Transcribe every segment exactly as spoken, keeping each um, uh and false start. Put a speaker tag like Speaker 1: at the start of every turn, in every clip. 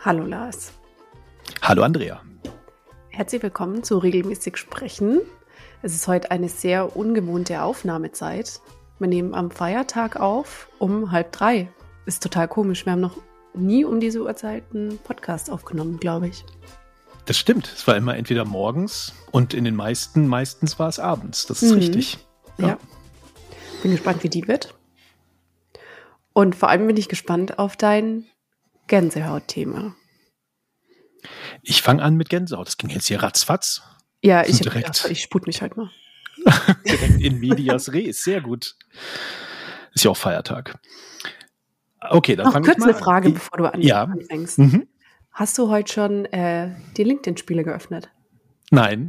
Speaker 1: Hallo Lars.
Speaker 2: Hallo Andrea.
Speaker 1: Herzlich willkommen zu Regelmäßig Sprechen. Es ist heute eine sehr ungewohnte Aufnahmezeit. Wir nehmen am Feiertag auf um halb drei. Ist total komisch. Wir haben noch nie um diese Uhrzeit einen Podcast aufgenommen, glaube ich.
Speaker 2: Das stimmt. Es war immer entweder morgens und in den meisten, meistens war es abends. Das ist mhm. richtig.
Speaker 1: Ja. ja. Bin gespannt, wie die wird. Und vor allem bin ich gespannt auf dein Gänsehaut-Thema.
Speaker 2: Ich fange an mit Gänsehaut. Das ging jetzt hier ratzfatz.
Speaker 1: Ja, ich, direkt, ich sput mich heute mal.
Speaker 2: Direkt in medias res. Sehr gut. Ist ja auch Feiertag. Okay, dann fange ich mal an.
Speaker 1: Kurz eine Frage, bevor du an
Speaker 2: ja.
Speaker 1: anfängst.
Speaker 2: Mhm.
Speaker 1: Hast du heute schon äh, die LinkedIn-Spiele geöffnet?
Speaker 2: Nein.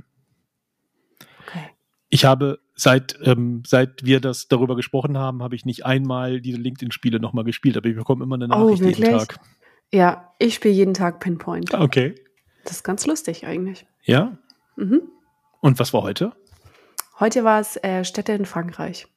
Speaker 1: Okay.
Speaker 2: Ich habe, seit, ähm, seit wir das darüber gesprochen haben, habe ich nicht einmal diese LinkedIn-Spiele nochmal gespielt, aber ich bekomme immer eine Nachricht
Speaker 1: oh,
Speaker 2: jeden Tag.
Speaker 1: Ja, ich spiele jeden Tag Pinpoint.
Speaker 2: Okay.
Speaker 1: Das ist ganz lustig eigentlich.
Speaker 2: Ja?
Speaker 1: Mhm.
Speaker 2: Und was war heute?
Speaker 1: Heute war es äh, Städte in Frankreich.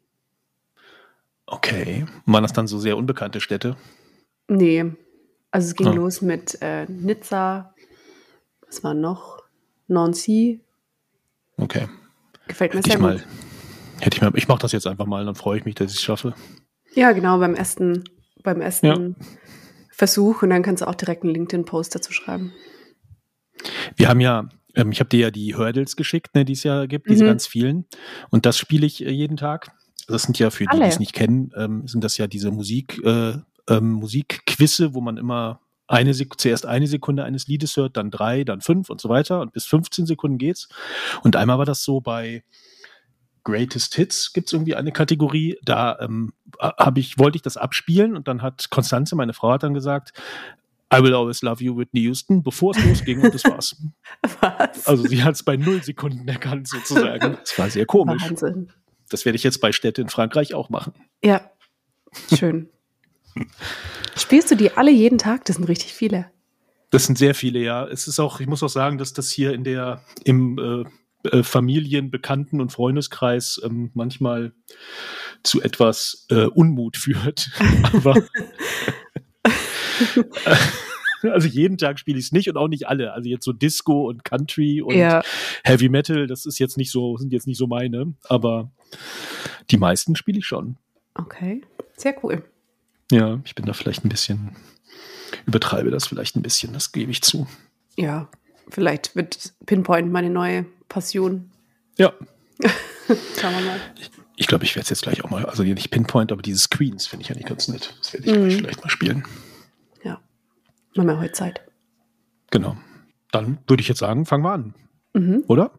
Speaker 2: Okay. Waren das dann so sehr unbekannte Städte?
Speaker 1: Nee. Also es ging
Speaker 2: oh.
Speaker 1: los mit äh, Nizza, was war noch? Nancy.
Speaker 2: Okay.
Speaker 1: Gefällt mir
Speaker 2: hätte
Speaker 1: sehr
Speaker 2: ich
Speaker 1: gut.
Speaker 2: Mal, hätte ich mal, ich mache das jetzt einfach mal, dann freue ich mich, dass ich es schaffe.
Speaker 1: Ja, genau, beim ersten, beim ersten
Speaker 2: ja.
Speaker 1: Versuch und dann kannst du auch direkt einen LinkedIn-Post dazu schreiben.
Speaker 2: Wir haben ja, ähm, ich habe dir ja die Hurdles geschickt, ne, die es ja gibt, diese
Speaker 1: Mhm.
Speaker 2: ganz vielen. Und das spiele ich äh, jeden Tag. Das sind ja für die,
Speaker 1: Alle.
Speaker 2: die es nicht kennen, ähm, sind das ja diese Musik, äh, ähm, Musikquizze, wo man immer eine Sek- zuerst eine Sekunde eines Liedes hört, dann drei, dann fünf und so weiter. Und bis fünfzehn Sekunden geht's. Und einmal war das so bei Greatest Hits, gibt es irgendwie eine Kategorie. Da ähm, hab ich, wollte ich das abspielen und dann hat Konstanze, meine Frau, hat dann gesagt, I will always love you, Whitney Houston, bevor es losging und das war's.
Speaker 1: Was?
Speaker 2: Also sie hat es bei null Sekunden erkannt sozusagen. Das war sehr komisch.
Speaker 1: Wahnsinn.
Speaker 2: Das werde ich jetzt bei Städte in Frankreich auch machen.
Speaker 1: Ja, schön. Spielst du die alle jeden Tag? Das sind richtig viele.
Speaker 2: Das sind sehr viele, ja. Es ist auch, ich muss auch sagen, dass das hier in der, im äh, äh, Familien-, Bekannten- und Freundeskreis ähm, manchmal zu etwas äh, Unmut führt. Aber also jeden Tag spiele ich es nicht und auch nicht alle. Also jetzt so Disco und Country und
Speaker 1: Ja.
Speaker 2: Heavy Metal, das ist jetzt nicht so, sind jetzt nicht so meine, aber die meisten spiele ich schon.
Speaker 1: Okay, sehr cool.
Speaker 2: Ja, ich bin da vielleicht ein bisschen, übertreibe das vielleicht ein bisschen, das gebe ich zu.
Speaker 1: Ja, vielleicht wird Pinpoint meine neue Passion.
Speaker 2: Ja.
Speaker 1: Schauen wir mal.
Speaker 2: Ich, ich glaube, ich werde es jetzt gleich auch mal, also nicht Pinpoint, aber diese Screens finde ich ja nicht ganz nett. Das werde ich
Speaker 1: Mhm.
Speaker 2: gleich vielleicht mal spielen.
Speaker 1: Ja, machen wir heute Zeit.
Speaker 2: Genau. Dann würde ich jetzt sagen, fangen wir an.
Speaker 1: Mhm.
Speaker 2: Oder?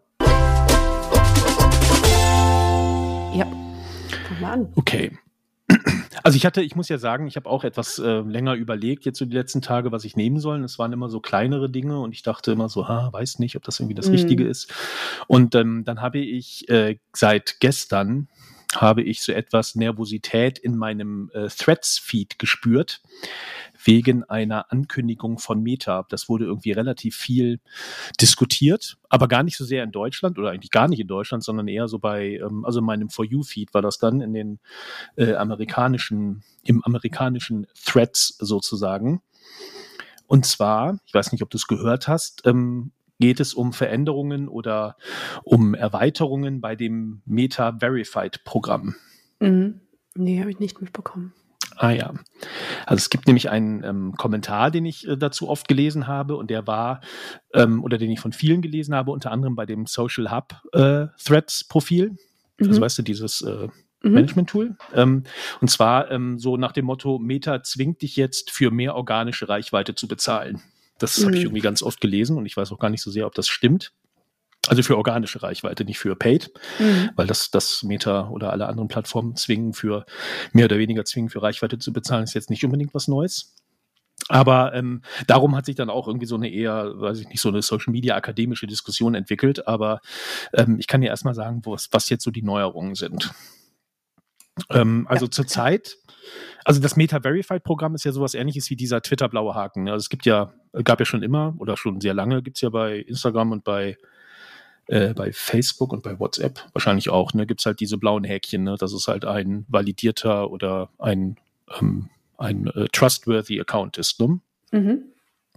Speaker 1: Ja, fangen wir an.
Speaker 2: Okay. Also ich hatte, ich muss ja sagen, ich habe auch etwas äh, länger überlegt, jetzt so die letzten Tage, was ich nehmen soll. Es waren immer so kleinere Dinge und ich dachte immer so, ha, weiß nicht, ob das irgendwie das
Speaker 1: Mhm.
Speaker 2: Richtige ist. Und ähm, dann habe ich äh, seit gestern habe ich so etwas Nervosität in meinem äh, Threads-Feed gespürt, wegen einer Ankündigung von Meta. Das wurde irgendwie relativ viel diskutiert, aber gar nicht so sehr in Deutschland oder eigentlich gar nicht in Deutschland, sondern eher so bei, ähm, also in meinem For You-Feed war das dann in den äh, amerikanischen, im amerikanischen Threads sozusagen. Und zwar, ich weiß nicht, ob du es gehört hast, ähm, geht es um Veränderungen oder um Erweiterungen bei dem Meta Verified Programm.
Speaker 1: Mhm. Nee, habe ich nicht mitbekommen.
Speaker 2: Ah ja, also es gibt nämlich einen ähm, Kommentar, den ich äh, dazu oft gelesen habe und der war, ähm, oder den ich von vielen gelesen habe, unter anderem bei dem Social Hub äh, Threads Profil,
Speaker 1: Mhm.
Speaker 2: also weißt du, dieses äh,
Speaker 1: Mhm.
Speaker 2: Management-Tool. Ähm, und zwar ähm, so nach dem Motto, Meta zwingt dich jetzt für mehr organische Reichweite zu bezahlen. Das
Speaker 1: Mhm.
Speaker 2: habe ich irgendwie ganz oft gelesen und ich weiß auch gar nicht so sehr, ob das stimmt. Also für organische Reichweite, nicht für Paid,
Speaker 1: Mhm.
Speaker 2: weil das, das Meta oder alle anderen Plattformen zwingen für, mehr oder weniger zwingen für Reichweite zu bezahlen, ist jetzt nicht unbedingt was Neues. Aber ähm, darum hat sich dann auch irgendwie so eine eher, weiß ich nicht, so eine Social-Media-akademische Diskussion entwickelt. Aber ähm, ich kann dir erstmal sagen, was, was jetzt so die Neuerungen sind. Ähm, also
Speaker 1: Ja.
Speaker 2: zurzeit, also das Meta-Verified-Programm ist ja sowas Ähnliches wie dieser Twitter-blaue Haken. Also es gibt ja, gab ja schon immer oder schon sehr lange, gibt es ja bei Instagram und bei Äh, bei Facebook und bei WhatsApp wahrscheinlich auch, ne, gibt es halt diese blauen Häkchen, ne? Das ist halt ein validierter oder ein, ähm, ein äh, trustworthy Account ist, ne?
Speaker 1: Mhm.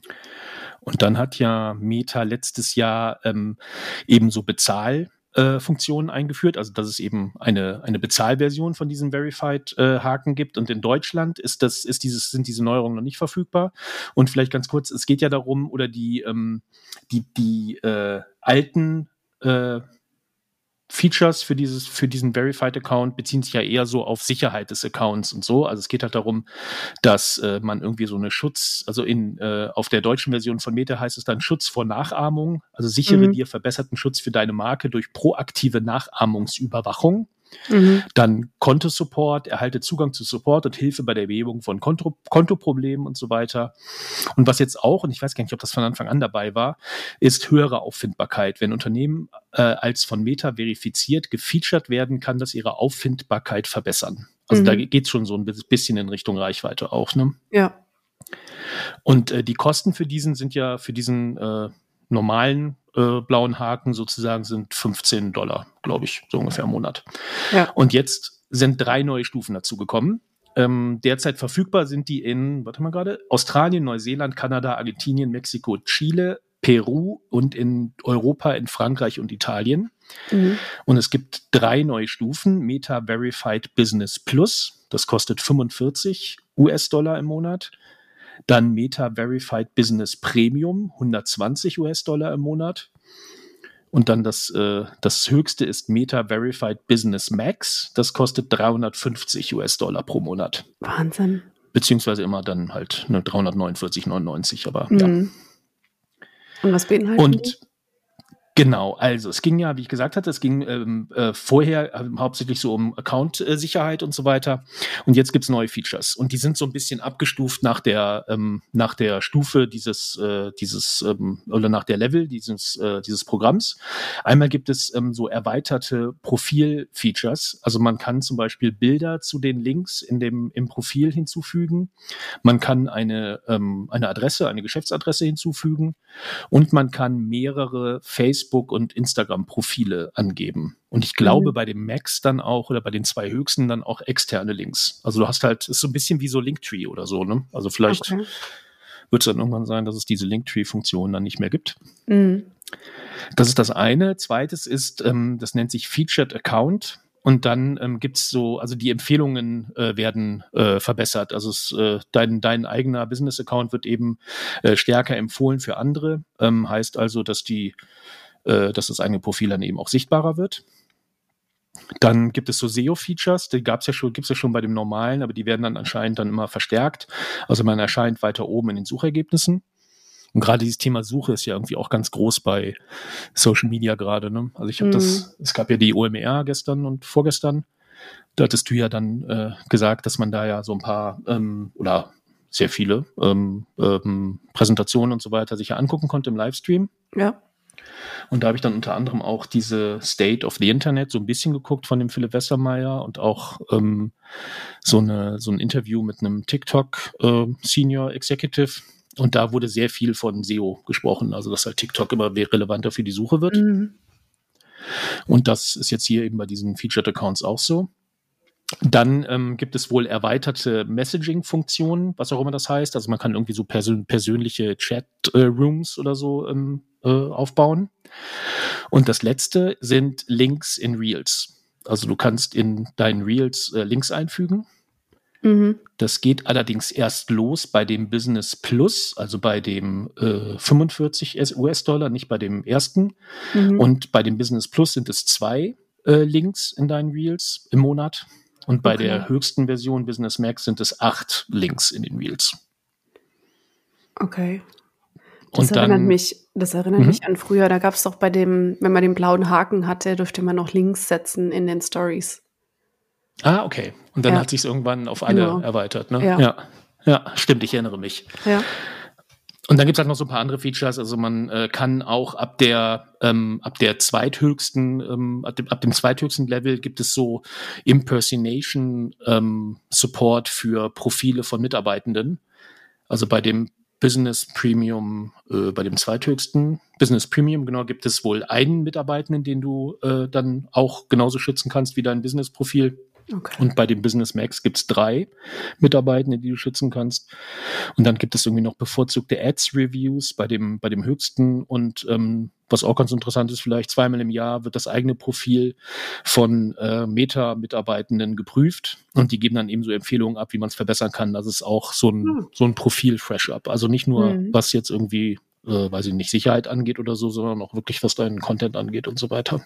Speaker 2: Und dann hat ja Meta letztes Jahr ähm, eben so Bezahlfunktionen äh, eingeführt, also dass es eben eine, eine Bezahlversion von diesen Verified-Haken äh, gibt. Und in Deutschland ist das, ist dieses, sind diese Neuerungen noch nicht verfügbar. Und vielleicht ganz kurz, es geht ja darum, oder die, ähm, die, die äh, alten äh, Features für dieses, für diesen Verified-Account beziehen sich ja eher so auf Sicherheit des Accounts und so. Also es geht halt darum, dass äh, man irgendwie so eine Schutz, also in äh, auf der deutschen Version von Meta heißt es dann Schutz vor Nachahmung, also sichere
Speaker 1: Mhm.
Speaker 2: dir verbesserten Schutz für deine Marke durch proaktive Nachahmungsüberwachung.
Speaker 1: Mhm.
Speaker 2: Dann Kontosupport, erhalte Zugang zu Support und Hilfe bei der Behebung von Konto, Kontoproblemen und so weiter. Und was jetzt auch, und ich weiß gar nicht, ob das von Anfang an dabei war, ist höhere Auffindbarkeit. Wenn Unternehmen äh, als von Meta verifiziert gefeatured werden, kann das ihre Auffindbarkeit verbessern. Also
Speaker 1: Mhm.
Speaker 2: da geht es schon so ein bisschen in Richtung Reichweite auch, ne?
Speaker 1: Ja.
Speaker 2: Und äh, die Kosten für diesen sind ja, für diesen äh, normalen äh, blauen Haken sozusagen sind fünfzehn Dollar, glaube ich, so ungefähr im Monat.
Speaker 1: Ja.
Speaker 2: Und jetzt sind drei neue Stufen dazu gekommen. Ähm, derzeit verfügbar sind die in, warte mal gerade, Australien, Neuseeland, Kanada, Argentinien, Mexiko, Chile, Peru und in Europa, in Frankreich und Italien.
Speaker 1: Mhm.
Speaker 2: Und es gibt drei neue Stufen. Meta Verified Business Plus, das kostet fünfundvierzig US-Dollar im Monat. Dann Meta Verified Business Premium, hundertzwanzig US-Dollar im Monat. Und dann das, äh, das höchste ist Meta Verified Business Max. Das kostet dreihundertfünfzig US-Dollar pro Monat.
Speaker 1: Wahnsinn.
Speaker 2: Beziehungsweise immer dann halt ne, dreihundertneunundvierzig neunundneunzig, aber
Speaker 1: Mhm.
Speaker 2: ja.
Speaker 1: Und was beinhalten die?
Speaker 2: Und genau, also es ging ja, wie ich gesagt hatte, es ging ähm, äh, vorher äh, hauptsächlich so um Account-Sicherheit und so weiter. Und jetzt gibt's neue Features. Und die sind so ein bisschen abgestuft nach der, ähm, nach der Stufe dieses, äh, dieses ähm, oder nach der Level dieses, äh, dieses Programms. Einmal gibt es ähm, so erweiterte Profil-Features. Also man kann zum Beispiel Bilder zu den Links in dem, im Profil hinzufügen. Man kann eine, ähm, eine Adresse, eine Geschäftsadresse hinzufügen. Und man kann mehrere Facebook- und Instagram-Profile angeben. Und ich glaube,
Speaker 1: Mhm.
Speaker 2: bei dem Max dann auch oder bei den zwei höchsten dann auch externe Links. Also du hast halt, ist so ein bisschen wie so Linktree oder so, ne? Also vielleicht
Speaker 1: Okay.
Speaker 2: wird es dann irgendwann sein, dass es diese Linktree-Funktion dann nicht mehr gibt.
Speaker 1: Mhm.
Speaker 2: Das ist das eine. Zweites ist, ähm, das nennt sich Featured Account. Und dann ähm, gibt's so, also die Empfehlungen äh, werden äh, verbessert. Also es, äh, dein, dein eigener Business-Account wird eben äh, stärker empfohlen für andere. Ähm, heißt also, dass die, äh, dass das eigene Profil dann eben auch sichtbarer wird. Dann gibt es so S E O-Features, die gab's ja schon, gibt's ja schon bei dem normalen, aber die werden dann anscheinend dann immer verstärkt. Also man erscheint weiter oben in den Suchergebnissen. Und gerade dieses Thema Suche ist ja irgendwie auch ganz groß bei Social Media gerade, ne? Also ich habe
Speaker 1: Mhm.
Speaker 2: das, es gab ja die O M E R gestern und vorgestern. Da hattest du ja dann äh, gesagt, dass man da ja so ein paar ähm, oder sehr viele ähm, ähm, Präsentationen und so weiter sich ja angucken konnte im Livestream.
Speaker 1: Ja.
Speaker 2: Und da habe ich dann unter anderem auch diese State of the Internet so ein bisschen geguckt von dem Philipp Westermeier und auch ähm, so, eine, so ein Interview mit einem TikTok äh, Senior Executive. Und da wurde sehr viel von S E O gesprochen, also dass halt TikTok immer relevanter für die Suche wird.
Speaker 1: Mhm.
Speaker 2: Und das ist jetzt hier eben bei diesen Featured Accounts auch so. Dann ähm, gibt es wohl erweiterte Messaging-Funktionen, was auch immer das heißt. Also man kann irgendwie so persön- persönliche Chat-Rooms oder so ähm, äh, aufbauen. Und das letzte sind Links in Reels. Also du kannst in deinen Reels äh, Links einfügen.
Speaker 1: Mhm.
Speaker 2: Das geht allerdings erst los bei dem Business Plus, also bei dem äh, fünfundvierzig US-Dollar, nicht bei dem ersten.
Speaker 1: Mhm.
Speaker 2: Und bei dem Business Plus sind es zwei äh, Links in deinen Reels im Monat. Und bei
Speaker 1: Okay.
Speaker 2: der höchsten Version Business Max sind es acht Links in den Reels.
Speaker 1: Okay. Das
Speaker 2: Und
Speaker 1: erinnert
Speaker 2: dann,
Speaker 1: mich, das erinnert
Speaker 2: Mhm.
Speaker 1: mich an früher. Da gab es doch bei dem, wenn man den blauen Haken hatte, durfte man noch Links setzen in den Stories.
Speaker 2: ah, okay. Und dann
Speaker 1: Ja.
Speaker 2: hat sich irgendwann auf alle
Speaker 1: Genau.
Speaker 2: erweitert, ne?
Speaker 1: Ja.
Speaker 2: Ja. Ja, stimmt, ich erinnere mich.
Speaker 1: Ja.
Speaker 2: Und dann gibt's halt noch so ein paar andere Features. Also man äh, kann auch ab der ähm, ab der zweithöchsten ähm, ab, dem, ab dem zweithöchsten Level gibt es so Impersonation ähm, Support für Profile von Mitarbeitenden. Also bei dem Business Premium, äh, bei dem zweithöchsten Business Premium genau gibt es wohl einen Mitarbeitenden, den du äh, dann auch genauso schützen kannst wie dein Business Profil.
Speaker 1: Okay.
Speaker 2: Und bei dem Business Max gibt es drei Mitarbeitende, die du schützen kannst. Und dann gibt es irgendwie noch bevorzugte Ads-Reviews bei dem, bei dem höchsten. Und ähm, was auch ganz interessant ist, vielleicht zweimal im Jahr wird das eigene Profil von äh, Meta-Mitarbeitenden geprüft. Und die geben dann eben so Empfehlungen ab, wie man es verbessern kann. Das ist auch so ein,
Speaker 1: Hm.
Speaker 2: so ein Profil-Fresh-Up. Also nicht nur,
Speaker 1: Mhm.
Speaker 2: was jetzt irgendwie, äh, weiß ich nicht, Sicherheit angeht oder so, sondern auch wirklich, was deinen Content angeht und so weiter.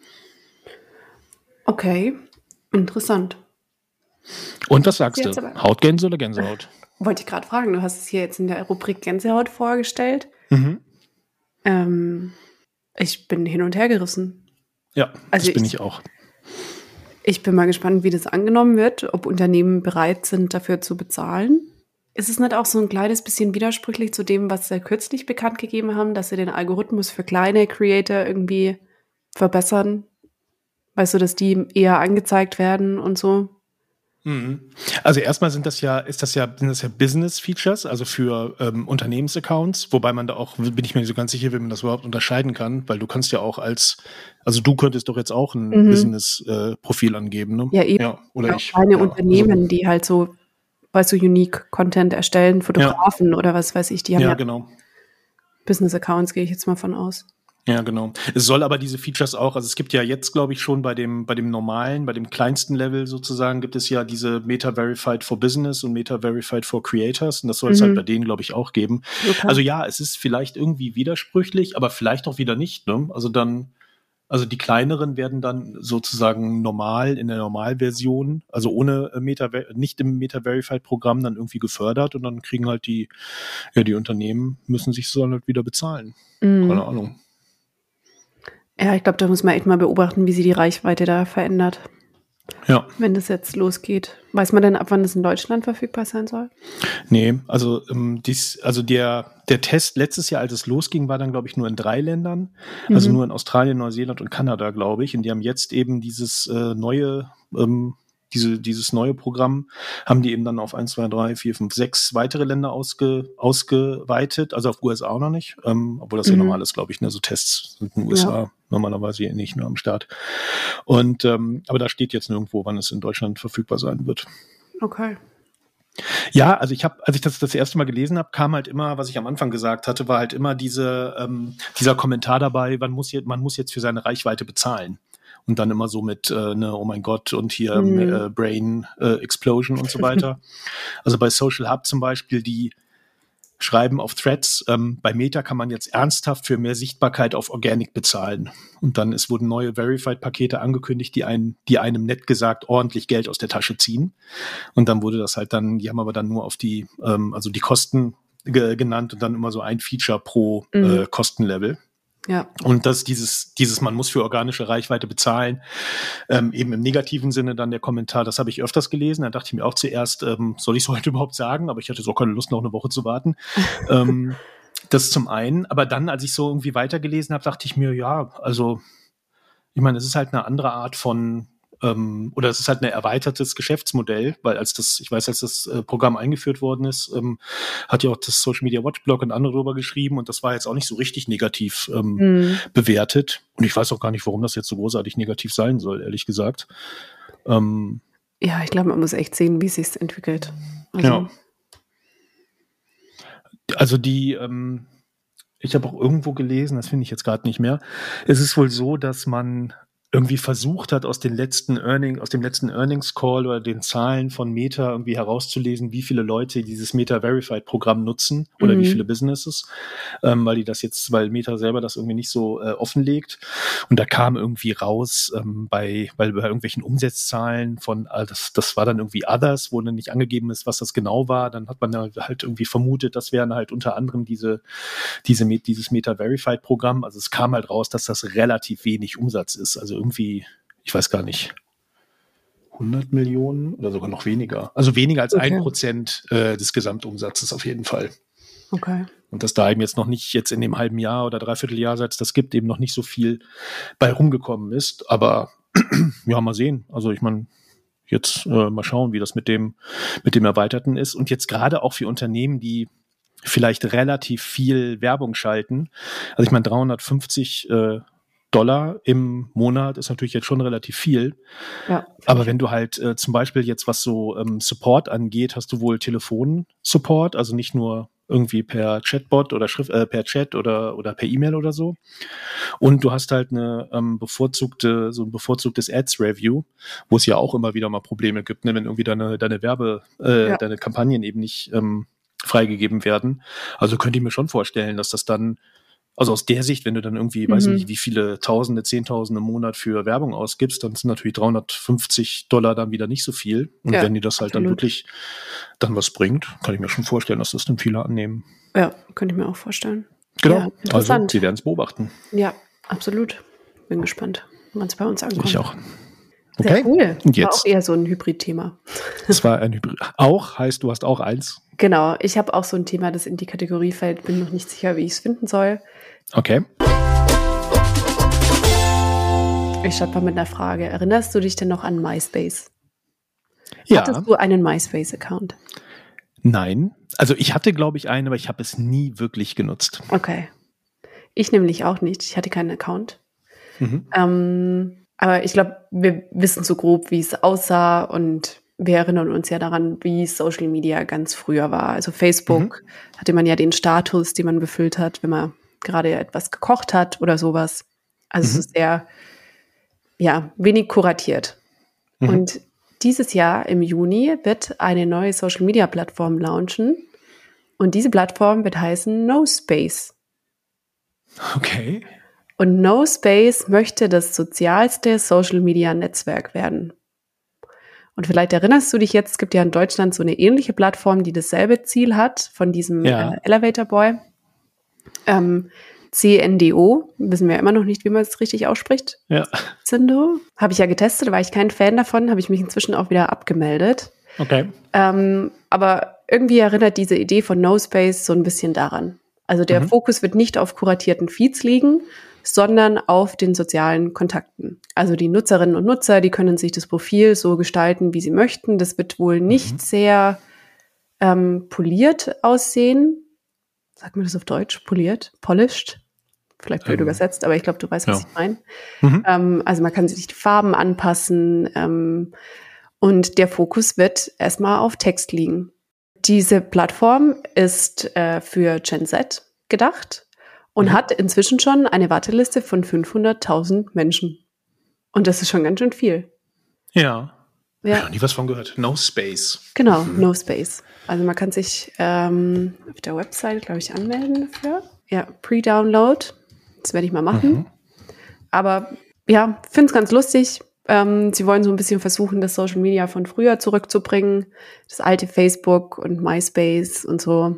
Speaker 1: Okay, interessant.
Speaker 2: Und was sagst
Speaker 1: Jetzt
Speaker 2: du?
Speaker 1: aber-
Speaker 2: Hautgänse oder Gänsehaut?
Speaker 1: Wollte ich gerade fragen, du hast es hier jetzt in der Rubrik Gänsehaut vorgestellt.
Speaker 2: Mhm.
Speaker 1: Ähm, ich bin hin und her gerissen.
Speaker 2: Ja,
Speaker 1: Also
Speaker 2: das bin
Speaker 1: ich-
Speaker 2: ich auch.
Speaker 1: Ich bin mal gespannt, wie das angenommen wird, ob Unternehmen bereit sind, dafür zu bezahlen. Ist es nicht auch so ein kleines bisschen widersprüchlich zu dem, was sie kürzlich bekannt gegeben haben, dass sie den Algorithmus für kleine Creator irgendwie verbessern? Weißt du, dass die eher angezeigt werden und so?
Speaker 2: Mhm. Also erstmal sind das ja, ist das ja, sind das ja Business-Features, also für ähm, Unternehmensaccounts, wobei man da auch, bin ich mir nicht so ganz sicher, wie man das überhaupt unterscheiden kann, weil du kannst ja auch als, also du könntest doch jetzt auch ein
Speaker 1: Mhm.
Speaker 2: Business-Profil angeben, ne?
Speaker 1: Ja, eben.
Speaker 2: Ja, oder
Speaker 1: Auch
Speaker 2: ich.
Speaker 1: kleine
Speaker 2: ja,
Speaker 1: Unternehmen,
Speaker 2: also,
Speaker 1: die halt so, weißt du, unique Content erstellen, Fotografen oder was weiß ich, die haben
Speaker 2: ja,
Speaker 1: ja,
Speaker 2: genau.
Speaker 1: Business-Accounts, gehe ich jetzt mal von aus.
Speaker 2: Ja, genau. Es soll aber diese Features auch, also es gibt ja jetzt, glaube ich, schon bei dem, bei dem normalen, bei dem kleinsten Level sozusagen, gibt es ja diese Meta Verified for Business und Meta Verified for Creators und das soll es
Speaker 1: Mhm.
Speaker 2: halt bei denen, glaube ich, auch geben.
Speaker 1: Okay.
Speaker 2: Also ja, es ist vielleicht irgendwie widersprüchlich, aber vielleicht auch wieder nicht, ne? Also dann, also die kleineren werden dann sozusagen normal in der Normalversion, also ohne äh, Meta, nicht im Meta Verified Programm dann irgendwie gefördert und dann kriegen halt die, ja, die Unternehmen müssen sich so halt wieder bezahlen.
Speaker 1: Mhm.
Speaker 2: Keine Ahnung.
Speaker 1: Ja, ich glaube, da muss man echt mal beobachten, wie sie die Reichweite da verändert,
Speaker 2: Ja.
Speaker 1: wenn das jetzt losgeht. Weiß man denn, ab wann das in Deutschland verfügbar sein soll?
Speaker 2: Nee, also ähm, dies, also der, der Test letztes Jahr, als es losging, war dann, glaube ich, nur in drei Ländern. Also
Speaker 1: Mhm.
Speaker 2: nur in Australien, Neuseeland und Kanada, glaube ich. Und die haben jetzt eben dieses äh, neue, ähm, diese, dieses neue Programm, haben die eben dann auf eins, zwei, drei, vier, fünf, sechs weitere Länder ausge, ausgeweitet. Also auf U S A auch noch nicht, ähm, obwohl das ja
Speaker 1: Mhm.
Speaker 2: normal ist, glaube ich. Ne? So Tests sind in den U S A
Speaker 1: Ja.
Speaker 2: normalerweise eh nicht nur am Start. Und ähm, aber da steht jetzt nirgendwo, wann es in Deutschland verfügbar sein wird.
Speaker 1: Okay.
Speaker 2: Ja, also ich habe, als ich das das erste Mal gelesen habe, kam halt immer, was ich am Anfang gesagt hatte, war halt immer diese ähm, dieser Kommentar dabei, man muss jetzt, man muss jetzt für seine Reichweite bezahlen. Und dann immer so mit, äh, ne, oh mein Gott, und hier
Speaker 1: Mhm.
Speaker 2: äh, Brain äh, Explosion und so weiter. Also bei Social Hub zum Beispiel, die schreiben auf Threads, ähm, bei Meta kann man jetzt ernsthaft für mehr Sichtbarkeit auf Organic bezahlen. Und dann es wurden neue Verified-Pakete angekündigt, die, einen, die einem nett gesagt ordentlich Geld aus der Tasche ziehen. Und dann wurde das halt dann, die haben aber dann nur auf die, ähm, also die Kosten ge- genannt und dann immer so ein Feature pro
Speaker 1: Mhm.
Speaker 2: äh, Kostenlevel.
Speaker 1: Ja.
Speaker 2: Und das dieses, dieses, man muss für organische Reichweite bezahlen, ähm, eben im negativen Sinne dann der Kommentar, das habe ich öfters gelesen. Da dachte ich mir auch zuerst, ähm, soll ich es heute überhaupt sagen? Aber ich hatte so keine Lust, noch eine Woche zu warten. ähm, das zum einen. Aber dann, als ich so irgendwie weitergelesen habe, dachte ich mir, ja, also, ich meine, es ist halt eine andere Art von, ähm, oder es ist halt ein erweitertes Geschäftsmodell, weil als das, ich weiß, als das äh, Programm eingeführt worden ist, ähm, hat ja auch das Social Media Watch Blog und andere drüber geschrieben und das war jetzt auch nicht so richtig negativ ähm,
Speaker 1: Mhm.
Speaker 2: bewertet. Und ich weiß auch gar nicht, warum das jetzt so großartig negativ sein soll, ehrlich gesagt. Ähm,
Speaker 1: Ja, ich glaube, man muss echt sehen, wie es sich entwickelt. Also,
Speaker 2: ja. Also die, ähm, ich habe auch irgendwo gelesen, das finde ich jetzt gerade nicht mehr. Es ist wohl so, dass man irgendwie versucht hat, aus den letzten Earning, aus dem letzten Earnings Call oder den Zahlen von Meta irgendwie herauszulesen, wie viele Leute dieses Meta Verified Programm nutzen oder
Speaker 1: Mhm.
Speaker 2: wie viele Businesses, ähm, weil die das jetzt, weil Meta selber das irgendwie nicht so äh, offenlegt. Und da kam irgendwie raus, ähm, bei, weil bei irgendwelchen Umsatzzahlen von, äh, das, das war dann irgendwie Others, wo dann nicht angegeben ist, was das genau war. Dann hat man halt irgendwie vermutet, das wären halt unter anderem diese, diese dieses Meta Verified Programm. Also es kam halt raus, dass das relativ wenig Umsatz ist. Also irgendwie, ich weiß gar nicht, hundert Millionen oder sogar noch weniger. Also weniger als ein
Speaker 1: Okay.
Speaker 2: Prozent äh, des Gesamtumsatzes auf jeden Fall.
Speaker 1: okay.
Speaker 2: Und dass da eben jetzt noch nicht jetzt in dem halben Jahr oder Dreivierteljahr, seit es das gibt, eben noch nicht so viel bei rumgekommen ist. Aber ja, mal sehen. Also ich meine, jetzt äh, mal schauen, wie das mit dem, mit dem Erweiterten ist. Und jetzt gerade auch für Unternehmen, die vielleicht relativ viel Werbung schalten. Also ich meine, dreihundertfünfzig äh, Dollar im Monat ist natürlich jetzt schon relativ viel.
Speaker 1: Ja.
Speaker 2: Aber wenn du halt äh, zum Beispiel jetzt, was so ähm, Support angeht, hast du wohl Telefonsupport, also nicht nur irgendwie per Chatbot oder Schrift, äh, per Chat oder, oder per E-Mail oder so. Und du hast halt eine ähm, bevorzugte, so ein bevorzugtes Ads-Review, wo es ja auch immer wieder mal Probleme gibt, ne, wenn irgendwie deine, deine Werbe, äh,
Speaker 1: Ja.
Speaker 2: deine Kampagnen eben nicht ähm, freigegeben werden. Also könnte ich mir schon vorstellen, dass das dann, also aus der Sicht, wenn du dann irgendwie, weiß
Speaker 1: Mhm.
Speaker 2: nicht, wie viele Tausende, Zehntausende im Monat für Werbung ausgibst, dann sind natürlich dreihundertfünfzig Dollar dann wieder nicht so viel. Und
Speaker 1: Ja,
Speaker 2: wenn dir das halt dann
Speaker 1: absolut.
Speaker 2: wirklich dann was bringt, kann ich mir schon vorstellen, dass das dann viele annehmen.
Speaker 1: Ja, könnte ich mir auch vorstellen.
Speaker 2: Genau,
Speaker 1: Ja,
Speaker 2: also
Speaker 1: interessant.
Speaker 2: wir werden es beobachten.
Speaker 1: Ja, absolut. Bin gespannt, wann es bei uns ankommt.
Speaker 2: Ich auch.
Speaker 1: Sehr
Speaker 2: Okay,
Speaker 1: cool.
Speaker 2: und
Speaker 1: War auch
Speaker 2: jetzt?
Speaker 1: eher so ein Hybrid-Thema.
Speaker 2: Das war ein Hybrid. Auch heißt, du hast auch eins.
Speaker 1: Genau, ich habe auch so ein Thema, das in die Kategorie fällt. Bin noch nicht sicher, wie ich es finden soll.
Speaker 2: Okay.
Speaker 1: Ich starte mal mit einer Frage. Erinnerst du dich denn noch an MySpace?
Speaker 2: Ja.
Speaker 1: Hattest du einen MySpace-Account?
Speaker 2: Nein. Also ich hatte, glaube ich, einen, aber ich habe es nie wirklich genutzt.
Speaker 1: Okay. Ich nämlich auch nicht. Ich hatte keinen Account.
Speaker 2: Mhm.
Speaker 1: Ähm, aber ich glaube, wir wissen so grob, wie es aussah und wir erinnern uns ja daran, wie Social Media ganz früher war. Also Facebook mhm. hatte man ja den Status, den man befüllt hat, wenn man gerade etwas gekocht hat oder sowas. Also mhm. es ist sehr, ja, wenig kuratiert. Mhm. Und dieses Jahr im Juni wird eine neue Social Media Plattform launchen und diese Plattform wird heißen NoSpace.
Speaker 2: Okay.
Speaker 1: Und NoSpace möchte das sozialste Social-Media-Netzwerk werden. Und vielleicht erinnerst du dich jetzt, es gibt ja in Deutschland so eine ähnliche Plattform, die dasselbe Ziel hat, von diesem
Speaker 2: ja.
Speaker 1: äh, Elevator Boy. Ähm, C N D O, wissen wir immer noch nicht, wie man es richtig ausspricht.
Speaker 2: Ja.
Speaker 1: Zindo. Habe ich ja getestet, war ich kein Fan davon, habe ich mich inzwischen auch wieder abgemeldet.
Speaker 2: Okay.
Speaker 1: Ähm, aber irgendwie erinnert diese Idee von NoSpace so ein bisschen daran. Also der mhm. Fokus wird nicht auf kuratierten Feeds liegen, sondern auf den sozialen Kontakten. Also die Nutzerinnen und Nutzer, die können sich das Profil so gestalten, wie sie möchten. Das wird wohl nicht mhm. sehr ähm, poliert aussehen. Sagt man das auf Deutsch? Poliert? Polished? Vielleicht blöd ähm, übersetzt, aber ich glaube, du weißt, was ja. ich meine. Mhm. Ähm, also man kann sich die Farben anpassen ähm, und der Fokus wird erstmal auf Text liegen. Diese Plattform ist äh, für Gen Z gedacht und mhm. hat inzwischen schon eine Warteliste von fünfhunderttausend Menschen. Und das ist schon ganz schön viel.
Speaker 2: Ja.
Speaker 1: Ja.
Speaker 2: Ich habe noch nie was von gehört. NoSpace.
Speaker 1: Genau, mhm. NoSpace. Also man kann sich ähm, auf der Website, glaube ich, anmelden dafür. Ja, Pre-Download. Das werde ich mal machen. Mhm. Aber ja, finde es ganz lustig. Ähm, sie wollen so ein bisschen versuchen, das Social Media von früher zurückzubringen. Das alte Facebook und MySpace und so.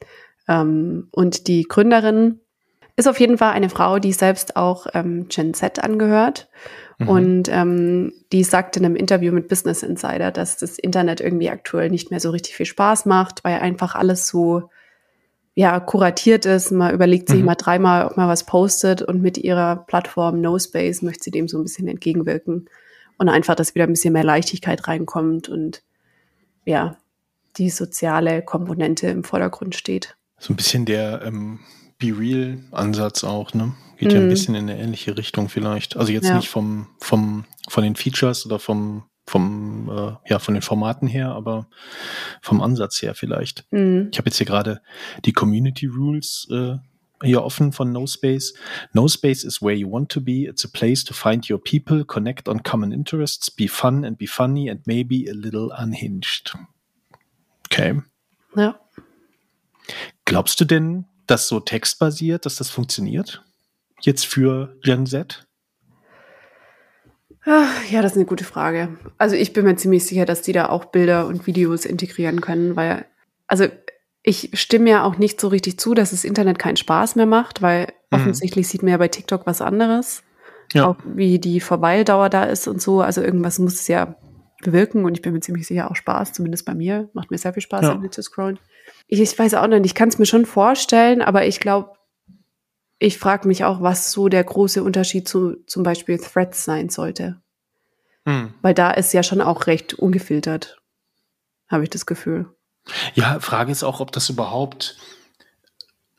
Speaker 1: Ähm, und die Gründerin ist auf jeden Fall eine Frau, die selbst auch ähm, Gen Z angehört. Mhm. Und ähm, die sagte in einem Interview mit Business Insider, dass das Internet irgendwie aktuell nicht mehr so richtig viel Spaß macht, weil einfach alles so ja kuratiert ist. Man überlegt sich mhm. mal dreimal, ob man was postet, und mit ihrer Plattform NoSpace möchte sie dem so ein bisschen entgegenwirken und einfach, dass wieder ein bisschen mehr Leichtigkeit reinkommt und ja, die soziale Komponente im Vordergrund steht.
Speaker 2: So ein bisschen der ähm, Be-Real-Ansatz auch, ne? Geht mhm. ja ein bisschen in eine ähnliche Richtung vielleicht. Also jetzt ja. nicht vom, vom, von den Features oder vom, vom, äh, ja, von den Formaten her, aber vom Ansatz her vielleicht. Mhm. Ich habe jetzt hier gerade die Community Rules äh, hier offen von NoSpace. NoSpace is where you want to be. It's a place to find your people, connect on common interests, be fun and be funny and maybe a little unhinged. Okay.
Speaker 1: Ja.
Speaker 2: Glaubst du denn, dass so textbasiert, dass das funktioniert? Jetzt für Gen Z?
Speaker 1: Ja, das ist eine gute Frage. Also ich bin mir ziemlich sicher, dass die da auch Bilder und Videos integrieren können, weil, also ich stimme ja auch nicht so richtig zu, dass das Internet keinen Spaß mehr macht, weil mhm. offensichtlich sieht man ja bei TikTok was anderes. Ja. Auch wie die Verweildauer da ist und so. Also irgendwas muss es ja bewirken, und ich bin mir ziemlich sicher auch Spaß, zumindest bei mir. Macht mir sehr viel Spaß, ja. zu scrollen. Ich, ich weiß auch nicht, ich kann es mir schon vorstellen, aber ich glaube, ich frage mich auch, was so der große Unterschied zu zum Beispiel Threads sein sollte. Hm. Weil da ist ja schon auch recht ungefiltert, habe ich das Gefühl.
Speaker 2: Ja, Frage ist auch, ob das überhaupt,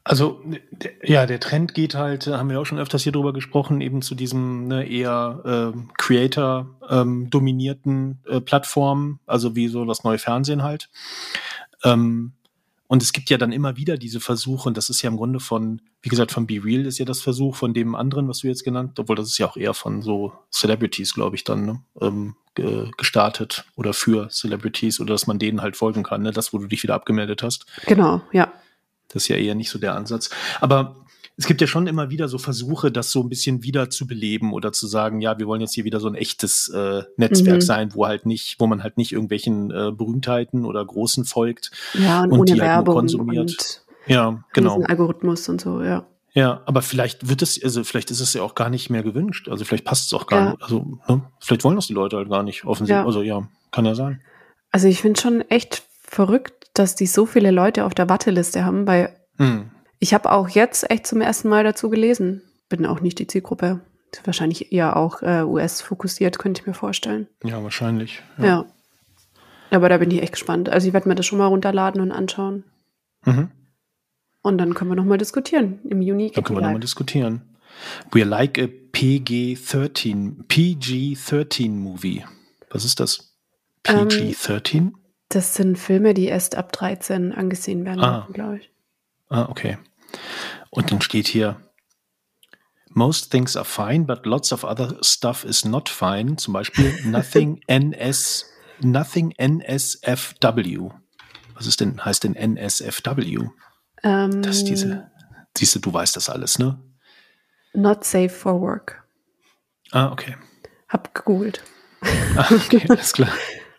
Speaker 2: Also, ja, der Trend geht halt, haben wir auch schon öfters hier drüber gesprochen, eben zu diesem ne, eher äh, Creator-dominierten ähm, äh, Plattformen, also wie so das neue Fernsehen halt. Ähm, und es gibt ja dann immer wieder diese Versuche, und das ist ja im Grunde von, wie gesagt, von Be Real ist ja das Versuch, von dem anderen, was du jetzt genannt, obwohl das ist ja auch eher von so Celebrities, glaube ich, dann ne, ähm, ge- gestartet oder für Celebrities oder dass man denen halt folgen kann, ne, das, wo du dich wieder abgemeldet hast.
Speaker 1: Genau, ja.
Speaker 2: Das ist ja eher nicht so der Ansatz. Aber es gibt ja schon immer wieder so Versuche, das so ein bisschen wieder zu beleben oder zu sagen, ja, wir wollen jetzt hier wieder so ein echtes äh, Netzwerk
Speaker 1: Mhm.
Speaker 2: sein, wo halt nicht, wo man halt nicht irgendwelchen äh, Berühmtheiten oder Großen folgt
Speaker 1: Ja, und,
Speaker 2: und
Speaker 1: ohne
Speaker 2: die halt nur
Speaker 1: Werbung
Speaker 2: konsumiert.
Speaker 1: und
Speaker 2: Ja, genau.
Speaker 1: Algorithmus und so, ja.
Speaker 2: Ja, aber vielleicht wird es, also vielleicht ist es ja auch gar nicht mehr gewünscht. Also vielleicht passt es auch gar
Speaker 1: Ja.
Speaker 2: nicht. Also ne? Vielleicht wollen das die Leute halt gar nicht offensichtlich.
Speaker 1: Ja.
Speaker 2: Also ja, kann ja sein.
Speaker 1: Also ich finde schon echt verrückt, dass die so viele Leute auf der Warteliste haben, weil
Speaker 2: Hm.
Speaker 1: ich habe auch jetzt echt zum ersten Mal dazu gelesen. Bin auch nicht die Zielgruppe. Ist wahrscheinlich eher auch äh, U S-fokussiert, könnte ich mir vorstellen.
Speaker 2: Ja, wahrscheinlich.
Speaker 1: Ja.
Speaker 2: Ja.
Speaker 1: Aber da bin ich echt gespannt. Also ich werde mir das schon mal runterladen und anschauen.
Speaker 2: Mhm.
Speaker 1: Und dann können wir nochmal diskutieren. Im Juni.
Speaker 2: Da können wir nochmal diskutieren. We're like a P G dreizehn, P G dreizehn Movie. Was ist das? P G dreizehn?
Speaker 1: Das sind Filme, die erst ab dreizehn angesehen werden,
Speaker 2: Ah.
Speaker 1: glaube ich.
Speaker 2: Ah, okay. Und dann steht hier, most things are fine, but lots of other stuff is not fine. Zum Beispiel nothing N S, nothing N S F W. Was ist denn, heißt denn N S F W?
Speaker 1: Ähm,
Speaker 2: Das ist diese, siehst du, du weißt das alles, ne?
Speaker 1: Not safe for work.
Speaker 2: Ah, okay.
Speaker 1: Hab gegoogelt.
Speaker 2: Ah, okay, alles klar.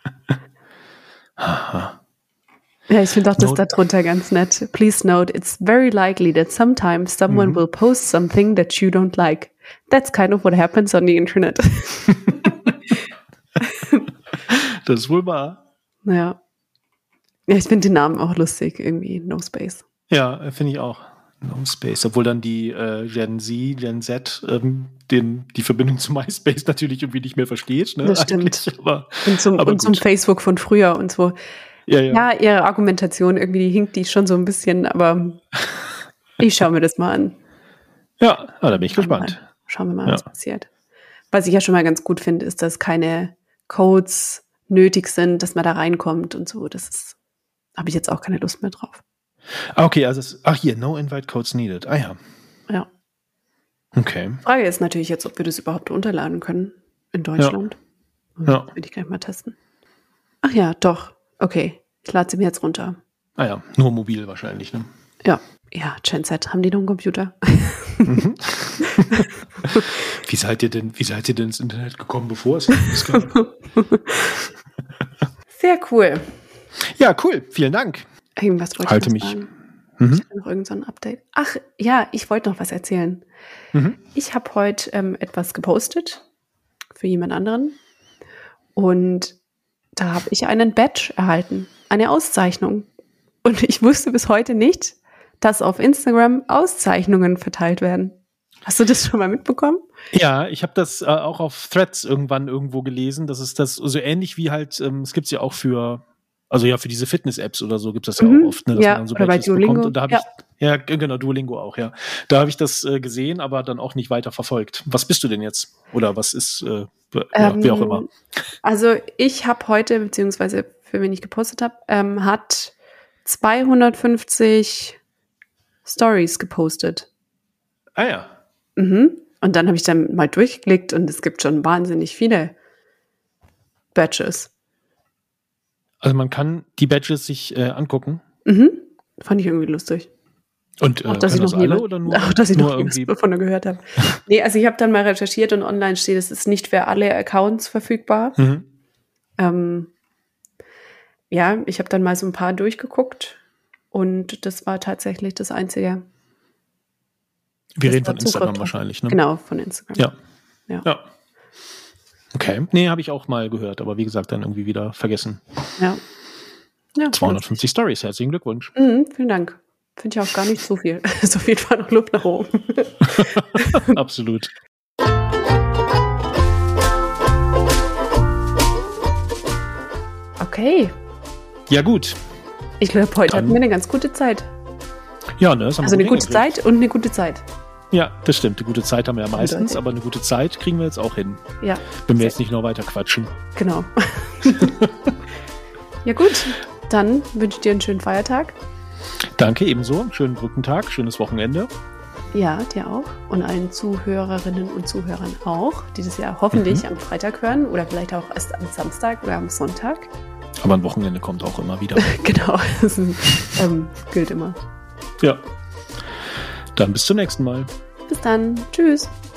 Speaker 2: Aha.
Speaker 1: Ja, ich finde auch das
Speaker 2: No-
Speaker 1: da drunter ganz nett. Please note, it's very likely that sometimes someone
Speaker 2: Mhm.
Speaker 1: will post something that you don't like. That's kind of what happens on the internet.
Speaker 2: Das ist wohl wahr.
Speaker 1: Ja. Ja, ich finde den Namen auch lustig, irgendwie. No Space.
Speaker 2: Ja, finde ich auch. No Space. Obwohl dann die äh, Gen Z, Gen Z ähm, den, die Verbindung zu MySpace natürlich irgendwie nicht mehr versteht. Ne?
Speaker 1: Das stimmt.
Speaker 2: Eigentlich, Aber,
Speaker 1: Und zum,
Speaker 2: aber
Speaker 1: und zum
Speaker 2: gut.
Speaker 1: Facebook von früher und so.
Speaker 2: Ja, ja.
Speaker 1: Ja, ihre Argumentation irgendwie, die hinkt die schon so ein bisschen, aber ich schaue mir das mal an.
Speaker 2: Ja, ja, da bin ich
Speaker 1: Schauen wir
Speaker 2: gespannt.
Speaker 1: mal. Schauen wir mal,
Speaker 2: Ja.
Speaker 1: was passiert. Was ich ja schon mal ganz gut finde, ist, dass keine Codes nötig sind, dass man da reinkommt und so. Das ist, habe ich jetzt auch keine Lust mehr drauf.
Speaker 2: Ah, okay, also es, ach hier, no invite codes needed. Ah ja.
Speaker 1: Ja.
Speaker 2: Okay.
Speaker 1: Frage ist natürlich jetzt, ob wir das überhaupt runterladen können in Deutschland.
Speaker 2: Ja.
Speaker 1: Das will ich gleich mal testen. Ach ja, doch. Okay, ich lade sie mir jetzt runter.
Speaker 2: Ah ja, nur mobil wahrscheinlich, ne?
Speaker 1: Ja, ja, Genset, haben die noch einen Computer?
Speaker 2: Mhm. Wie seid ihr denn, wie seid ihr denn ins Internet gekommen, bevor es das gab?
Speaker 1: Sehr cool.
Speaker 2: Ja, cool. Vielen Dank.
Speaker 1: Irgendwas wollte
Speaker 2: Halte
Speaker 1: ich
Speaker 2: mich.
Speaker 1: noch sagen.
Speaker 2: Mhm.
Speaker 1: Ich hatte noch irgend so ein Update. Ach, ja, ich wollte noch was erzählen.
Speaker 2: Mhm.
Speaker 1: Ich habe heute ähm, etwas gepostet für jemand anderen und da habe ich einen Badge erhalten, eine Auszeichnung. Und ich wusste bis heute nicht, dass auf Instagram Auszeichnungen verteilt werden. Hast du das schon mal mitbekommen?
Speaker 2: Ja, ich habe das äh, auch auf Threads irgendwann irgendwo gelesen. Das ist das so ähnlich wie halt, ähm, es gibt's ja auch für, also ja, für diese Fitness-Apps oder so gibt es das ja
Speaker 1: Mhm.
Speaker 2: auch oft, ne, dass
Speaker 1: Ja,
Speaker 2: man dann so
Speaker 1: oder bei
Speaker 2: Badges
Speaker 1: Duolingo,
Speaker 2: bekommt. Und da habe
Speaker 1: ja.
Speaker 2: ich, ja, g- genau, Duolingo auch, ja. Da habe ich das äh, gesehen, aber dann auch nicht weiter verfolgt. Was bist du denn jetzt? Oder was ist, äh, ja,
Speaker 1: Ähm,
Speaker 2: wie auch immer.
Speaker 1: Also ich habe heute, beziehungsweise für wen ich gepostet habe, ähm, hat zweihundertfünfzig Stories gepostet.
Speaker 2: Ah ja.
Speaker 1: Mhm. Und dann habe ich dann mal durchgeklickt und es gibt schon wahnsinnig viele Badges.
Speaker 2: Also man kann die Badges sich äh, angucken.
Speaker 1: Mhm. Fand ich irgendwie lustig.
Speaker 2: Und äh,
Speaker 1: Auch, dass ich
Speaker 2: können
Speaker 1: noch
Speaker 2: das alle
Speaker 1: nie,
Speaker 2: oder nur,
Speaker 1: auch, dass ich
Speaker 2: nur
Speaker 1: noch nie was
Speaker 2: irgendwie?
Speaker 1: davon gehört habe. Nee, also ich habe dann mal recherchiert und online steht, es ist nicht für alle Accounts verfügbar.
Speaker 2: Mhm.
Speaker 1: Ähm, ja, ich habe dann mal so ein paar durchgeguckt und das war tatsächlich das Einzige.
Speaker 2: Wir
Speaker 1: das
Speaker 2: reden
Speaker 1: war
Speaker 2: von Instagram
Speaker 1: Zugriff.
Speaker 2: wahrscheinlich, ne?
Speaker 1: Genau, von Instagram.
Speaker 2: Ja.
Speaker 1: Ja.
Speaker 2: Ja. Okay. Nee, habe ich auch mal gehört, aber wie gesagt, dann irgendwie wieder vergessen.
Speaker 1: Ja. Ja,
Speaker 2: zweihundertfünfzig Stories, herzlichen Glückwunsch.
Speaker 1: Mhm, vielen Dank. Finde ich auch gar nicht so viel. Ist auf jeden Fall noch Luft nach oben.
Speaker 2: Absolut.
Speaker 1: Okay.
Speaker 2: Ja, gut.
Speaker 1: Ich glaube, heute
Speaker 2: Dann-
Speaker 1: hatten wir eine ganz gute Zeit.
Speaker 2: Ja, ne? Das haben
Speaker 1: Also
Speaker 2: wir
Speaker 1: eine
Speaker 2: gut
Speaker 1: gute Zeit und eine gute Zeit.
Speaker 2: Ja, das stimmt. Eine gute Zeit haben wir ja meistens,
Speaker 1: Eindeutig.
Speaker 2: aber eine gute Zeit kriegen wir jetzt auch hin.
Speaker 1: Ja.
Speaker 2: Wenn wir jetzt nicht noch weiter quatschen.
Speaker 1: Genau. Ja gut, dann wünsche ich dir einen schönen Feiertag.
Speaker 2: Danke, ebenso. Schönen Brückentag, schönes Wochenende.
Speaker 1: Ja, dir auch. Und allen Zuhörerinnen und Zuhörern auch, die das ja hoffentlich mhm. am Freitag hören oder vielleicht auch erst am Samstag oder am Sonntag.
Speaker 2: Aber ein Wochenende kommt auch immer wieder.
Speaker 1: Genau, das ist, ähm, gilt immer.
Speaker 2: Ja. Dann bis zum nächsten Mal.
Speaker 1: Bis dann. Tschüss.